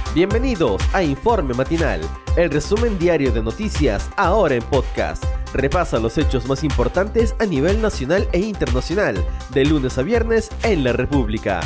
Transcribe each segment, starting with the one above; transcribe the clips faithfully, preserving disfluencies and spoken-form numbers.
Bienvenidos a Informe Matinal, el resumen diario de noticias ahora en podcast. Repasa los hechos más importantes a nivel nacional e internacional, de lunes a viernes en la República.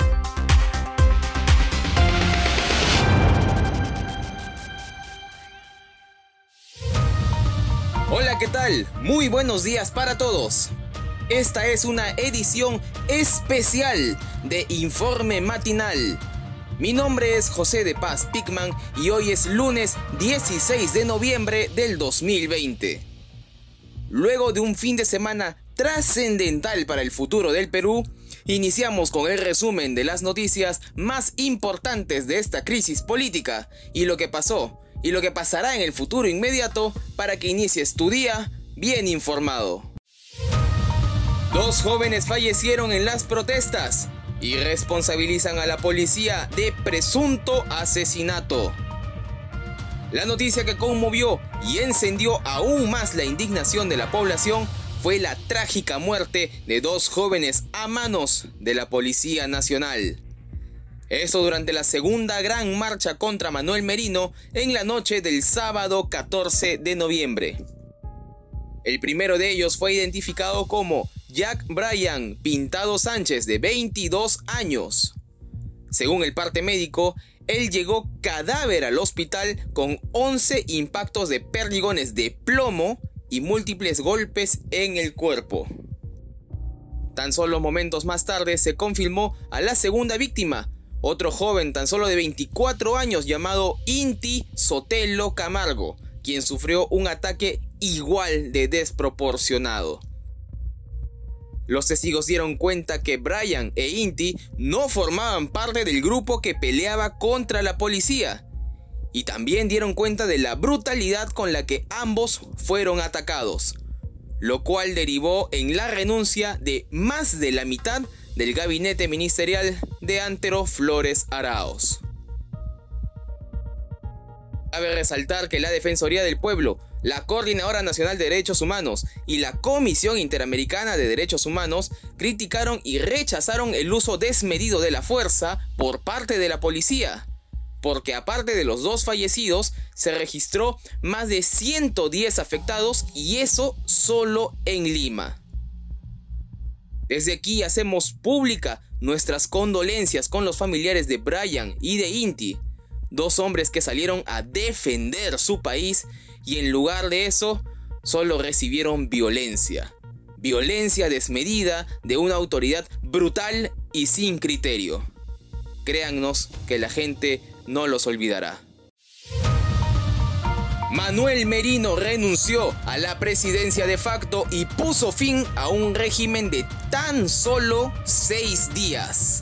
Hola, ¿qué tal? Muy buenos días para todos. Esta es una edición especial de Informe Matinal. Mi nombre es José de Paz Pickman y hoy es lunes dieciséis de noviembre del dos mil veinte. Luego de un fin de semana trascendental para el futuro del Perú, iniciamos con el resumen de las noticias más importantes de esta crisis política y lo que pasó y lo que pasará en el futuro inmediato para que inicies tu día bien informado. Dos jóvenes fallecieron en las protestas y responsabilizan a la policía de presunto asesinato. La noticia que conmovió y encendió aún más la indignación de la población fue la trágica muerte de dos jóvenes a manos de la Policía Nacional. Esto durante la segunda gran marcha contra Manuel Merino en la noche del sábado catorce de noviembre. El primero de ellos fue identificado como Jack Brian Pintado Sánchez, de veintidós años. Según el parte médico, él llegó cadáver al hospital con once impactos de perdigones de plomo y múltiples golpes en el cuerpo. Tan solo momentos más tarde se confirmó a la segunda víctima, otro joven tan solo de veinticuatro años llamado Inti Sotelo Camargo, quien sufrió un ataque igual de desproporcionado. Los testigos dieron cuenta que Brian e Inti no formaban parte del grupo que peleaba contra la policía, y también dieron cuenta de la brutalidad con la que ambos fueron atacados, lo cual derivó en la renuncia de más de la mitad del gabinete ministerial de Antero Flores Araoz. Cabe resaltar que la Defensoría del Pueblo, la Coordinadora Nacional de Derechos Humanos y la Comisión Interamericana de Derechos Humanos criticaron y rechazaron el uso desmedido de la fuerza por parte de la policía, porque aparte de los dos fallecidos, se registró más de ciento diez afectados, y eso solo en Lima. Desde aquí hacemos pública nuestras condolencias con los familiares de Brian y de Inti, dos hombres que salieron a defender su país y en lugar de eso solo recibieron violencia. Violencia desmedida de una autoridad brutal y sin criterio. Créannos que la gente no los olvidará. Manuel Merino renunció a la presidencia de facto y puso fin a un régimen de tan solo seis días.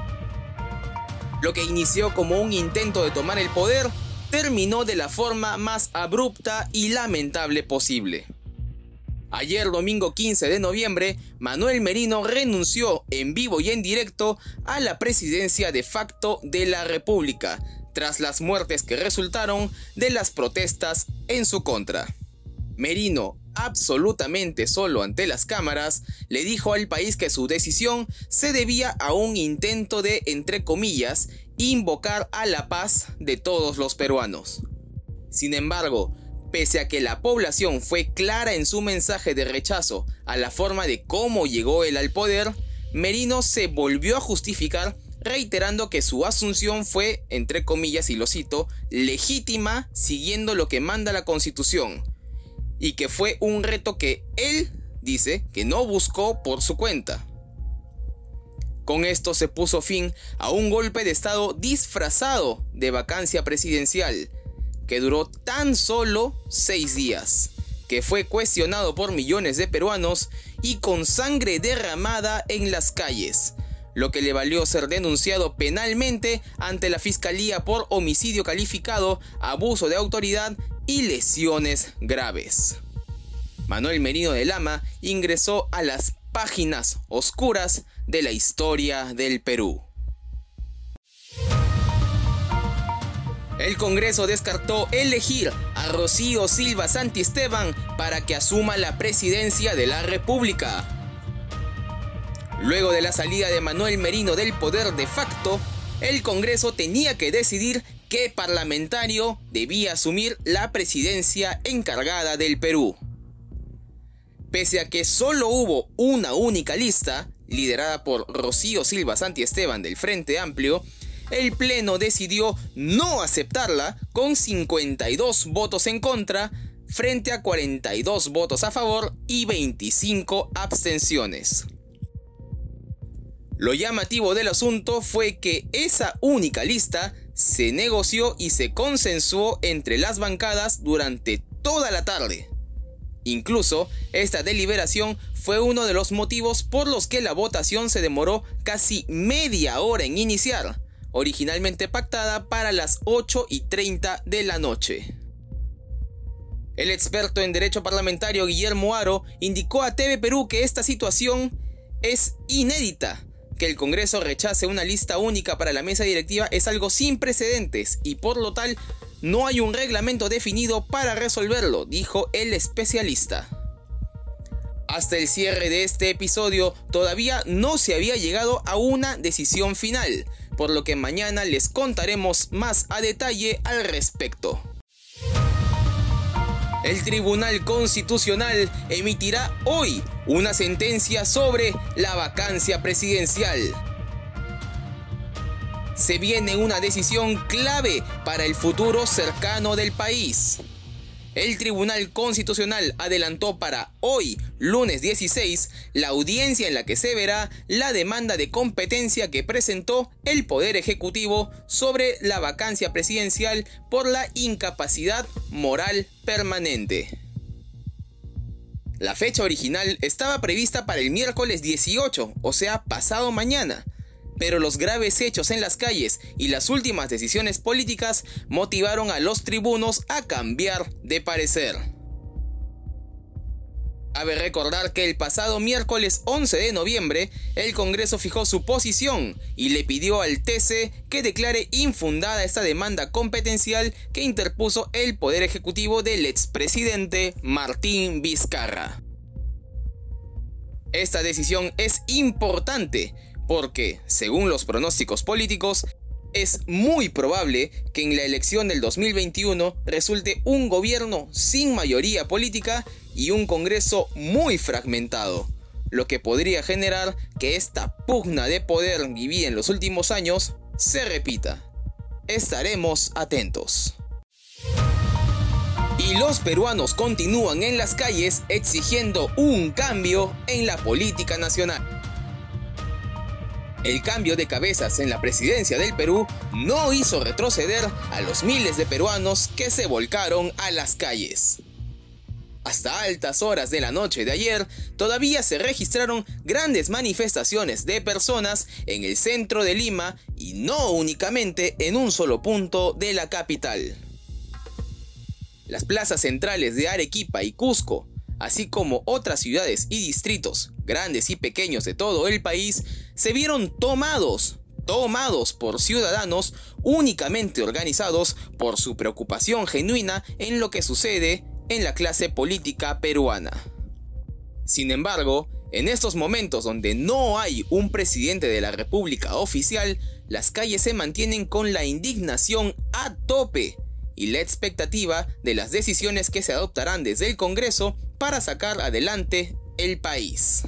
Lo que inició como un intento de tomar el poder terminó de la forma más abrupta y lamentable posible. Ayer, domingo quince de noviembre, Manuel Merino renunció en vivo y en directo a la presidencia de facto de la República, tras las muertes que resultaron de las protestas en su contra. Merino, absolutamente solo ante las cámaras, le dijo al país que su decisión se debía a un intento de, entre comillas, invocar a la paz de todos los peruanos. Sin embargo, pese a que la población fue clara en su mensaje de rechazo a la forma de cómo llegó él al poder, Merino se volvió a justificar reiterando que su asunción fue, entre comillas, y lo cito, legítima siguiendo lo que manda la Constitución, y que fue un reto que él dice que no buscó por su cuenta. Con esto se puso fin a un golpe de estado disfrazado de vacancia presidencial, que duró tan solo seis días, que fue cuestionado por millones de peruanos y con sangre derramada en las calles, lo que le valió ser denunciado penalmente ante la Fiscalía por homicidio calificado, abuso de autoridad y lesiones graves. Manuel Merino de Lama ingresó a las páginas oscuras de la historia del Perú. El Congreso descartó elegir a Rocío Silva Santisteban para que asuma la presidencia de la República. Luego de la salida de Manuel Merino del poder de facto, el Congreso tenía que decidir qué parlamentario debía asumir la presidencia encargada del Perú. Pese a que solo hubo una única lista, liderada por Rocío Silva Santiesteban del Frente Amplio, el Pleno decidió no aceptarla con cincuenta y dos votos en contra frente a cuarenta y dos votos a favor y veinticinco abstenciones. Lo llamativo del asunto fue que esa única lista se negoció y se consensuó entre las bancadas durante toda la tarde. Incluso, esta deliberación fue uno de los motivos por los que la votación se demoró casi media hora en iniciar, originalmente pactada para las ocho y treinta de la noche. El experto en derecho parlamentario Guillermo Haro indicó a T V Perú que esta situación es inédita, que el Congreso rechace una lista única para la mesa directiva es algo sin precedentes y por lo tal no hay un reglamento definido para resolverlo, dijo el especialista. Hasta el cierre de este episodio todavía no se había llegado a una decisión final, por lo que mañana les contaremos más a detalle al respecto. El Tribunal Constitucional emitirá hoy una sentencia sobre la vacancia presidencial. Se viene una decisión clave para el futuro cercano del país. El Tribunal Constitucional adelantó para hoy, lunes dieciséis, la audiencia en la que se verá la demanda de competencia que presentó el Poder Ejecutivo sobre la vacancia presidencial por la incapacidad moral permanente. La fecha original estaba prevista para el miércoles dieciocho, o sea, pasado mañana. Pero los graves hechos en las calles y las últimas decisiones políticas motivaron a los tribunos a cambiar de parecer. Cabe recordar que el pasado miércoles once de noviembre, el Congreso fijó su posición y le pidió al T C que declare infundada esta demanda competencial que interpuso el Poder Ejecutivo del expresidente Martín Vizcarra. Esta decisión es importante porque, según los pronósticos políticos, es muy probable que en la elección del dos mil veintiuno resulte un gobierno sin mayoría política y un Congreso muy fragmentado, lo que podría generar que esta pugna de poder vivida en los últimos años se repita. Estaremos atentos. Y los peruanos continúan en las calles exigiendo un cambio en la política nacional. El cambio de cabezas en la presidencia del Perú no hizo retroceder a los miles de peruanos que se volcaron a las calles. Hasta altas horas de la noche de ayer, todavía se registraron grandes manifestaciones de personas en el centro de Lima y no únicamente en un solo punto de la capital. Las plazas centrales de Arequipa y Cusco, así como otras ciudades y distritos, grandes y pequeños de todo el país, se vieron tomados, tomados por ciudadanos únicamente organizados por su preocupación genuina en lo que sucede en la clase política peruana. Sin embargo, en estos momentos donde no hay un presidente de la República oficial, las calles se mantienen con la indignación a tope y la expectativa de las decisiones que se adoptarán desde el Congreso para sacar adelante el país.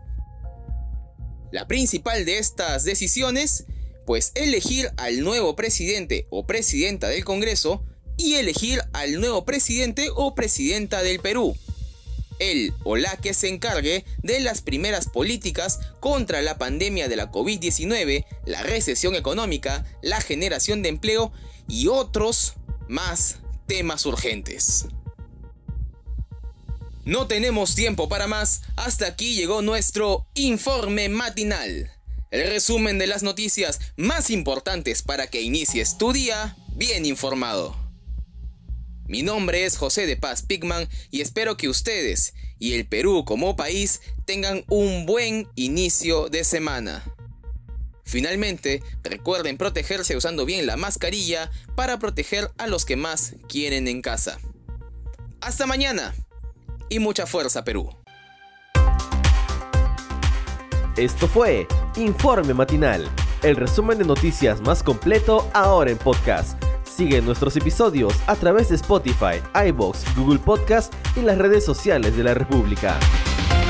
La principal de estas decisiones, pues elegir al nuevo presidente o presidenta del Congreso y elegir al nuevo presidente o presidenta del Perú, el o la que se encargue de las primeras políticas contra la pandemia de la COVID diecinueve, la recesión económica, la generación de empleo y otros más temas urgentes. No tenemos tiempo para más, hasta aquí llegó nuestro informe matinal, el resumen de las noticias más importantes para que inicies tu día bien informado. Mi nombre es José de Paz Pigman y espero que ustedes y el Perú como país tengan un buen inicio de semana. Finalmente, recuerden protegerse usando bien la mascarilla para proteger a los que más quieren en casa. Hasta mañana y mucha fuerza, Perú. Esto fue Informe Matinal, el resumen de noticias más completo ahora en podcast. Sigue nuestros episodios a través de Spotify, iVoox, Google Podcast y las redes sociales de la República.